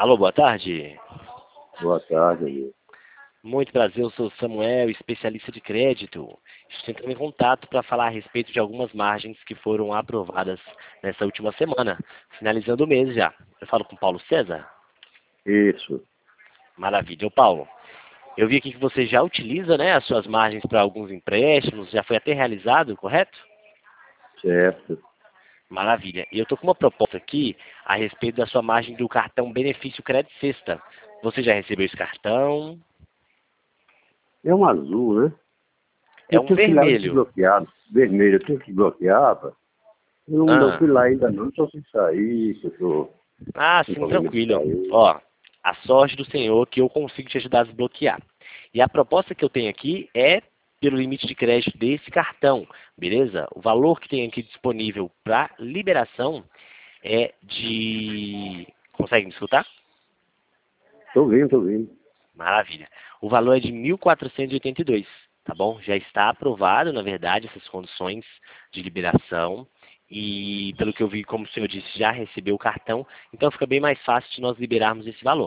Alô, boa tarde. Boa tarde, amigo. Muito prazer, eu sou Samuel, especialista de crédito. Estou entrando em contato para falar a respeito de algumas margens que foram aprovadas nessa última semana, finalizando o mês já. Eu falo com o Paulo César? Isso, Maravilha. Ô Paulo, eu vi aqui que você já utiliza, né, as suas margens para alguns empréstimos, já foi até realizado, correto? certo. Maravilha. E eu estou com uma proposta aqui a respeito da sua margem do cartão Benefício Crédito Sexta. Você já recebeu esse cartão? É um azul, né? É Eu um tenho que ir lá vermelho. desbloqueado. Vermelho, eu tenho que desbloquear, pá. Eu não Ah. fui lá ainda não, só se sair, que eu tô Ah, com sim, problema de tranquilo. saúde. Ó, a sorte do Senhor que eu consigo te ajudar a desbloquear. E a proposta que eu tenho aqui é pelo limite de crédito desse cartão, beleza? O valor que tem aqui disponível para liberação é de... Consegue me escutar? Tô vendo, tô vendo. Maravilha. O valor é de 1.482, tá bom? Já está aprovado, na verdade, essas condições de liberação. E pelo que eu vi, como o senhor disse, já recebeu o cartão, então fica bem mais fácil de nós liberarmos esse valor.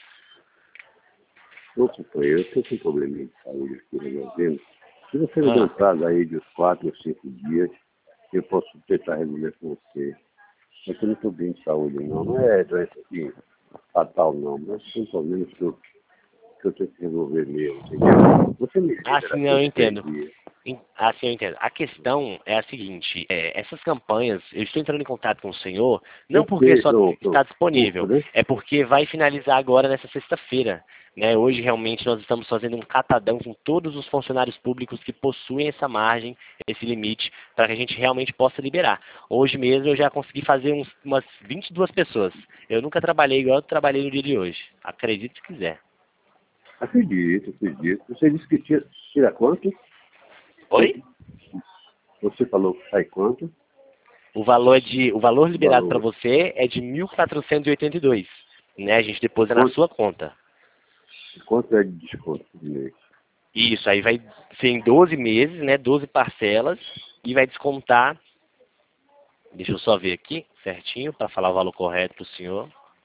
Ô, companheiro, eu tô com probleminha de saúde aqui resolvendo. Se você me der um Ah, prazo aí de uns 4 ou 5 dias, eu posso tentar resolver com você. É que eu não tô bem de saúde não. Não é doença assim, fatal não, mas são problemas que eu tenho que resolver mesmo, entendeu? Você me ah, liga sim, daqui não, a eu uns 3 entendo. dias. Ah, sim, eu entendo. A questão é a seguinte, essas campanhas, eu estou entrando em contato com o senhor, não Eu porque sei, só está curso, disponível, né? é porque vai finalizar agora nessa sexta-feira. Né? Hoje, realmente, nós estamos fazendo um catadão com todos os funcionários públicos que possuem essa margem, esse limite, para que a gente realmente possa liberar. Hoje mesmo eu já consegui fazer umas 22 pessoas. Eu nunca trabalhei igual eu trabalhei no dia de hoje. Acredite se quiser. Acredito, acredito. Você disse que tira quanto? Oi? Você falou que sai quanto? O valor O liberado para valor. você é de 1.482, né? A gente depois é na Quanto, sua conta. quanto é de desconto por mês? Isso, aí vai ser em 12 meses, né? 12 parcelas e vai descontar, deixa eu só ver aqui certinho para falar o valor correto para o senhor.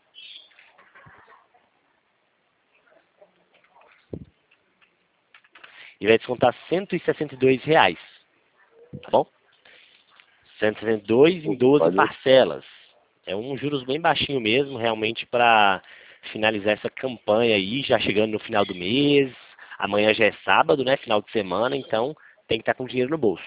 E vai descontar R$ 162, tá bom? 162 em Pô, 12 valeu. parcelas. É um juros bem baixinho mesmo, realmente para finalizar essa campanha aí, já chegando no final do mês. Amanhã já é sábado, né? Final de semana, então tem que estar com dinheiro no bolso.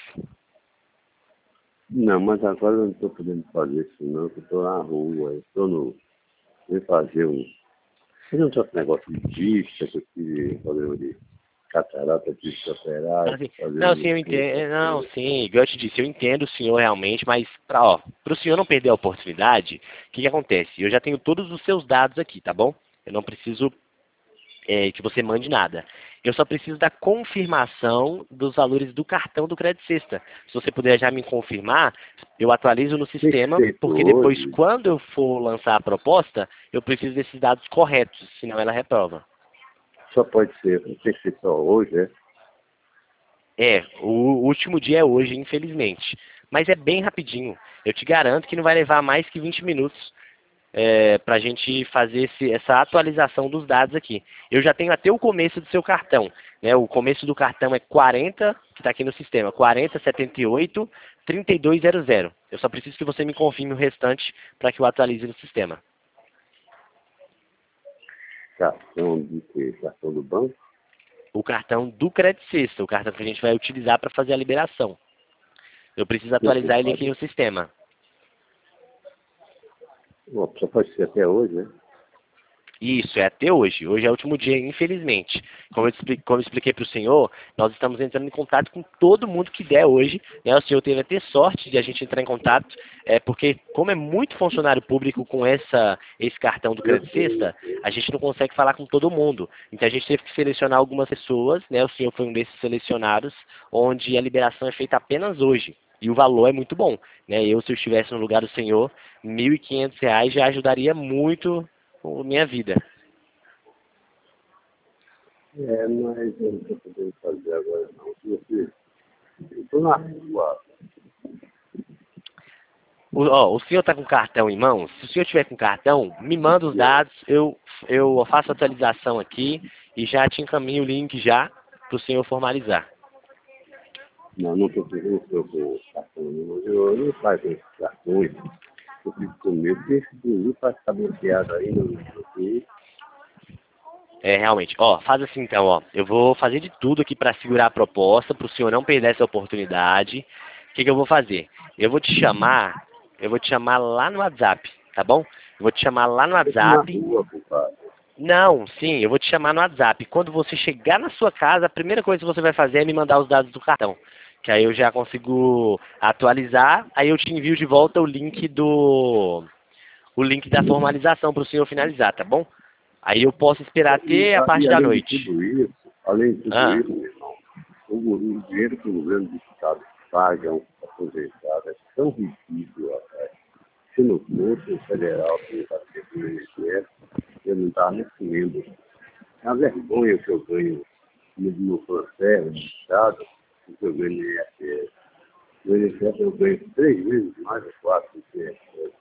Não, mas agora eu não estou podendo fazer isso não, porque eu estou na rua, eu estou no. Vou fazer um. Eu não estou com negócio de vista, que eu tive problema de catarata, tive que operar, Assim, fazer não, um sim, eu esquema, essas entendo. Não, coisas. sim, igual eu te disse, eu entendo o senhor realmente, mas para o senhor não perder a oportunidade, o que acontece? Eu já tenho todos os seus dados aqui, tá bom? Eu não preciso que você mande nada. Eu só preciso da confirmação dos valores do cartão do Crédito Sexta. Se você puder já me confirmar, eu atualizo no Tem que sistema, ser feito porque depois, hoje. quando eu for lançar a proposta, eu preciso desses dados corretos, senão ela reprova. Só pode ser, tem que ser só hoje, é? O último dia é hoje, infelizmente. Mas é bem rapidinho. Eu te garanto que não vai levar mais que 20 minutos para a gente fazer essa atualização dos dados aqui. Eu já tenho até o começo do seu cartão. Né? O começo do cartão é 40, que está aqui no sistema, 4078 3200. Eu só preciso que você me confirme o restante para que eu atualize no sistema. Cartão de quê? Cartão do banco? O cartão do Crédito Sexta, o cartão que a gente vai utilizar para fazer a liberação. Eu preciso Não é atualizar ele aqui culpado. no sistema. Ó, só pode ser até hoje, né? Isso, é até hoje. Hoje é o último dia, infelizmente. Como eu expliquei para o senhor, nós estamos entrando em contato com todo mundo que der hoje. Né? O senhor teve até sorte de a gente entrar em contato, porque como é muito funcionário público com esse cartão do Eu Crédito sei. Sexta, a gente não consegue falar com todo mundo. Então a gente teve que selecionar algumas pessoas, né? O senhor foi um desses selecionados, onde a liberação é feita apenas hoje. E o valor é muito bom. Né? Se eu estivesse no lugar do senhor, R$ 1.500 já ajudaria muito minha vida. É, mas eu não estou podendo fazer agora não. Se você. Eu estou na rua. O senhor está com cartão em mãos? Se o senhor tiver com cartão, me manda os dados, eu faço a atualização aqui e já te encaminho o link já para o senhor formalizar. Não estou pegando o seu cartão, não. Eu não faço esses cartões. Eu fico com medo que esse dinheiro para ficar bloqueado aí no aqui. Realmente. Faz assim então, eu vou fazer de tudo aqui para segurar a proposta, para o senhor não perder essa oportunidade. O que eu vou fazer? Eu vou te chamar lá no WhatsApp, tá bom? Eu vou te chamar lá no WhatsApp. Na rua, compadre. Não, sim, eu vou te chamar no WhatsApp. Quando você chegar na sua casa, a primeira coisa que você vai fazer é me mandar os dados do cartão. Que aí eu já consigo atualizar, aí eu te envio de volta o link da formalização para o senhor finalizar, tá bom? Aí eu posso esperar até a parte da noite. Além de tudo isso, meu irmão, o dinheiro que o governo do Estado paga um aposentado é tão ridículo, rapaz. Se não fosse o federal que está tendo o INSS, eu não estava nem comendo. É uma vergonha que eu ganho no processo, no Estado, o que eu ganho no INSS. No INSS eu ganho 3 vezes mais ou 4 do que INSS.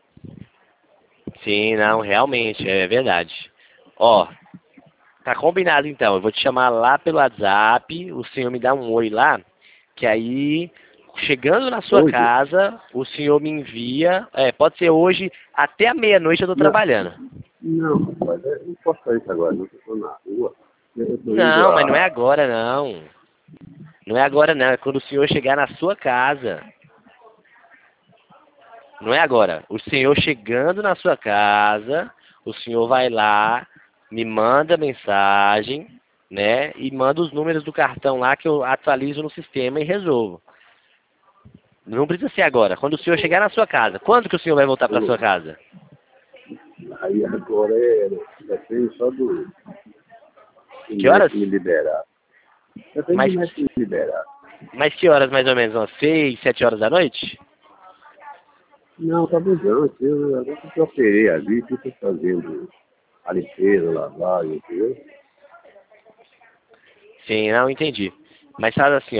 Sim, não, realmente, é verdade. Tá combinado então, eu vou te chamar lá pelo WhatsApp, o senhor me dá um oi lá, que aí, chegando na sua casa, o senhor me envia, pode ser hoje, até a meia-noite eu tô trabalhando. Não, rapaz, eu não posso fazer isso agora, não estou na rua. Não, mas não é agora não. Não é agora não, é quando o senhor chegar na sua casa. Não é agora. O senhor chegando na sua casa, o senhor vai lá, me manda mensagem, né? E manda os números do cartão lá que eu atualizo no sistema e resolvo. Não precisa ser agora. Quando o senhor chegar na sua casa. Quando que o senhor vai voltar para sua casa? Aí agora depende só do Que horas? me liberar. Depende do médico me liberar. Mas que horas mais ou menos? Umas 6, 7 horas da noite? Não, talvez antes. Agora que eu operei ali, que estou fazendo a limpeza, lavagem, entendeu? Sim, não entendi. Mas faz assim,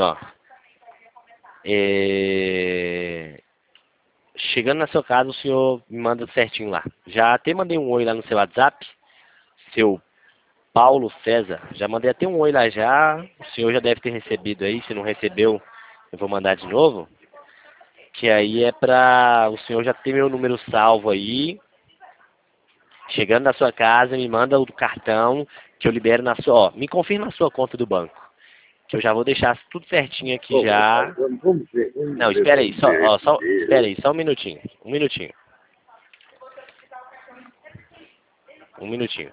chegando na sua casa, o senhor me manda certinho lá. Já até mandei um oi lá no seu WhatsApp, seu Paulo César. Já mandei até um oi lá já. O senhor já deve ter recebido aí. Se não recebeu, eu vou mandar de novo. Que aí é pra o senhor já ter meu número salvo aí. Chegando na sua casa, me manda o cartão que eu libero na sua... me confirma a sua conta do banco. Que eu já vou deixar tudo certinho aqui já. Vamos ver. Não, espera aí. Espera aí, só um minutinho. Um minutinho. Um minutinho.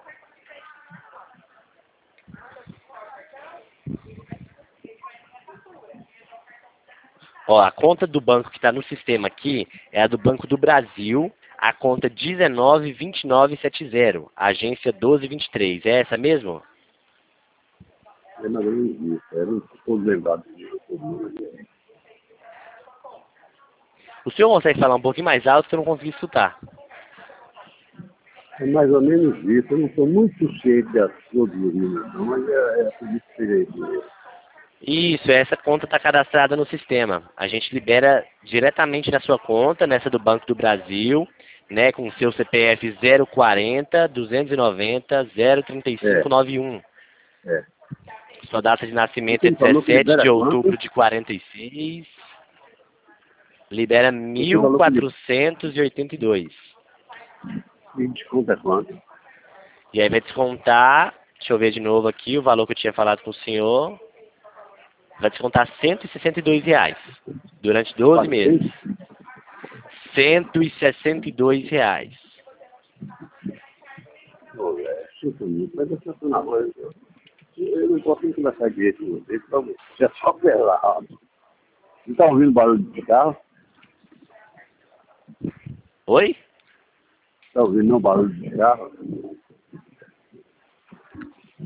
A conta do banco que está no sistema aqui é a do Banco do Brasil, a conta 192970, agência 1223. É essa mesmo? É mais ou menos isso. Eu não estou lembrado disso. O senhor consegue falar um pouquinho mais alto que eu não consegui escutar? É mais ou menos isso. Eu não sou muito cheio de assunto dormindo, não, mas é tudo diferente mesmo. Isso, essa conta está cadastrada no sistema. A gente libera diretamente na sua conta, nessa do Banco do Brasil, né, com o seu CPF 040 290 03591. Sua data de nascimento é 17 de outubro de 46. Libera 1.482. E desconto é quanto? E aí vai descontar, deixa eu ver de novo aqui o valor que eu tinha falado com o senhor. Vai descontar R$162 durante 12 meses. R$162. Pô, sinto muito, mas eu estou na rua. Eu não posso nem conversar direito com vocês, então já só pela alto. Você está ouvindo barulho de carro? Oi? Está ouvindo não barulho de carro?